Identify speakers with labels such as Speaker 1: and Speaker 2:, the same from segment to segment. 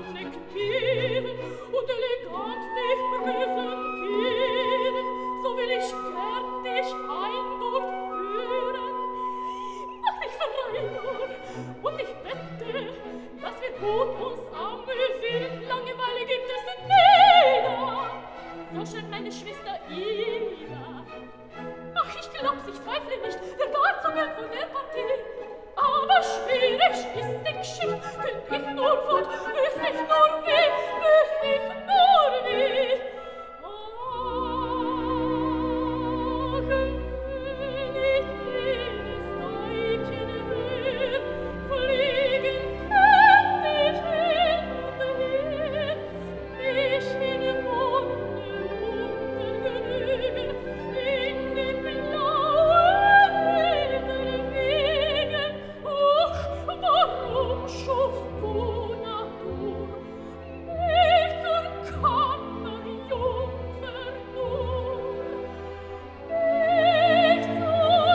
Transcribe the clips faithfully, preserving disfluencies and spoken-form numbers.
Speaker 1: annektieren und elegant dich präsentieren, so will ich gern dich ein dort führen. Mach dich frei nur und ich wette, dass wir gut uns amüsieren. Langeweile gibt es nie. So schön meine Schwester Ida. Ach, ich glaub's, ich zweifle nicht, der gar zu gern von der Partie. Aber schwierig ist die Geschichte, könnt ich nur fort, wüsst ich nur wie, wüsst ich nur wie. Ach, wenn ich jedes Weibchen hör, fliegen könnt ich hin und her, mich in Wunde untergenügen, in den blauen Wegen. Ach, warum schufst du Natur mich zur Kammerjungfer nur? Mich zur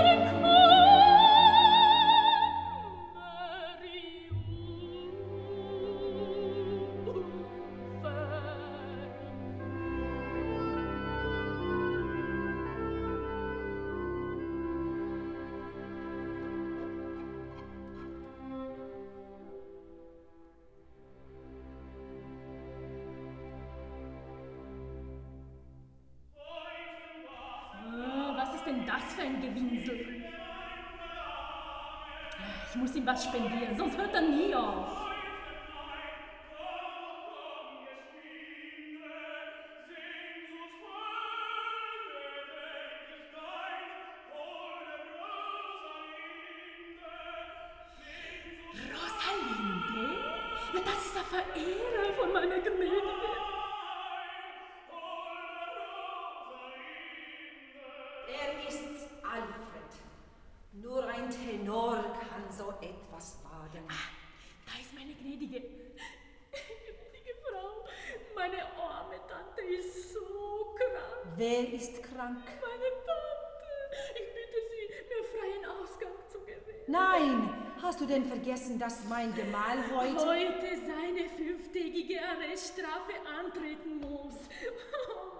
Speaker 1: Ah, was ist denn das für ein Gewinsel? Ich muss ihm was spendieren, sonst hört er nie auf. Rosalinde? Na, das ist eine Verehrer von meiner Gnädige.
Speaker 2: Er ist's, Alfred. Nur ein Tenor kann so etwas wagen.
Speaker 1: Ah, da ist meine Gnädige. Gnädige Frau, meine arme Tante ist so krank.
Speaker 2: Wer ist krank?
Speaker 1: Meine Tante. Ich bitte Sie, mir freien Ausgang zu gewähren.
Speaker 2: Nein, hast du denn vergessen, dass mein Gemahl heute...
Speaker 1: Heute seine fünftägige Arreststrafe antreten muss.